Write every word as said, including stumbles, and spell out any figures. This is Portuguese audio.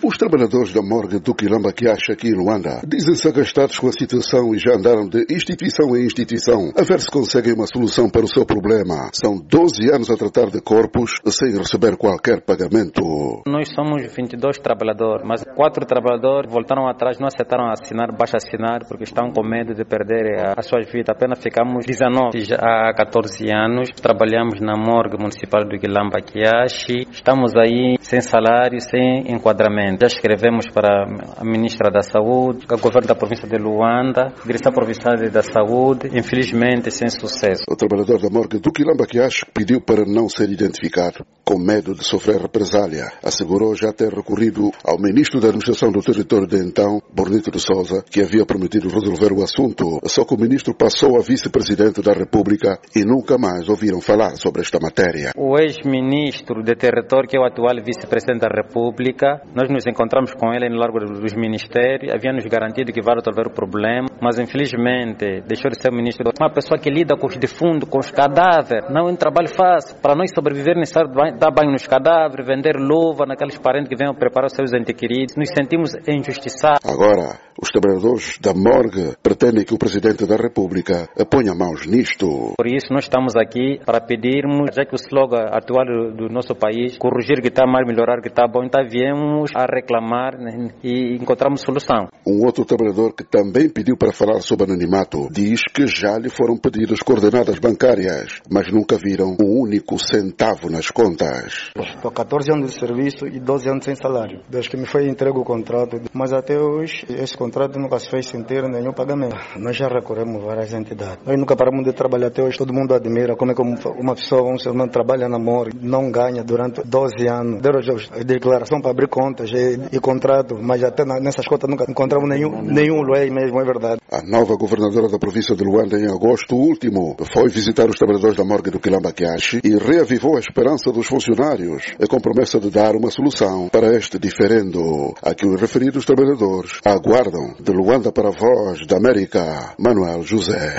Os trabalhadores da morgue do Quilamba-Quiache aqui em Luanda dizem-se agastados com a situação e já andaram de instituição em instituição a ver se conseguem uma solução para o seu problema. São doze anos a tratar de corpos sem receber qualquer pagamento. Nós somos vinte e dois trabalhadores, mas quatro trabalhadores voltaram atrás, não aceitaram assinar, baixa assinar, porque estão com medo de perder as suas vidas. Apenas ficamos dezenove há catorze anos, trabalhamos na morgue municipal do Quilamba-Quiache, estamos aí sem salário, sem enquadramento. Já escrevemos para a ministra da Saúde, o governo da província de Luanda, a Direção Provincial da Saúde, infelizmente sem sucesso. O trabalhador da morgue do Quilamba-Quiache pediu para não ser identificado, com medo de sofrer represália. Assegurou já ter recorrido ao ministro da Administração do Território de então, Bornito de Souza, que havia prometido resolver o assunto. Só que o ministro passou a vice-presidente da República e nunca mais ouviram falar sobre esta matéria. O ex-ministro de Território, que é o atual vice-presidente da República, nós nos encontramos com ele no Largo dos Ministérios, havia nos garantido que vai resolver o problema, mas infelizmente deixou de ser ministro. Uma pessoa que lida com os defuntos, com os cadáveres, não é um trabalho fácil. Para nós sobreviver, necessário dar banho nos cadáveres, vender luva naqueles parentes que venham preparar os seus entes queridos. Nos sentimos injustiçados. Agora, os trabalhadores da morgue pretendem que o Presidente da República ponha mãos nisto. Por isso, nós estamos aqui para pedirmos, já que o slogan atual do nosso país, corrigir que está mal, melhorar que está bom, então viemos a reclamar, né, e encontramos solução. Um outro trabalhador que também pediu para falar sobre anonimato diz que já lhe foram pedidas coordenadas bancárias, mas nunca viram um único centavo nas contas. Estou há catorze anos de serviço e doze anos sem salário, desde que me foi entregue o contrato, mas até hoje esse contrato nunca se fez sem ter nenhum pagamento. Nós já recorremos várias entidades. Nós nunca paramos de trabalhar até hoje. Todo mundo admira como é que uma pessoa, um ser humano trabalha na morgue, não ganha durante doze anos. Deram a declaração para abrir contas e, e contrato, mas até nessas contas nunca encontramos nenhum, nenhum lei mesmo, é verdade. A nova governadora da província de Luanda, em agosto último, foi visitar os trabalhadores da morgue do Quilamba-Quiache e reavivou a esperança dos funcionários, com promessa de dar uma solução para este diferendo. A que os referidos trabalhadores aguardam. De Luanda para a Voz da América, Manuel José.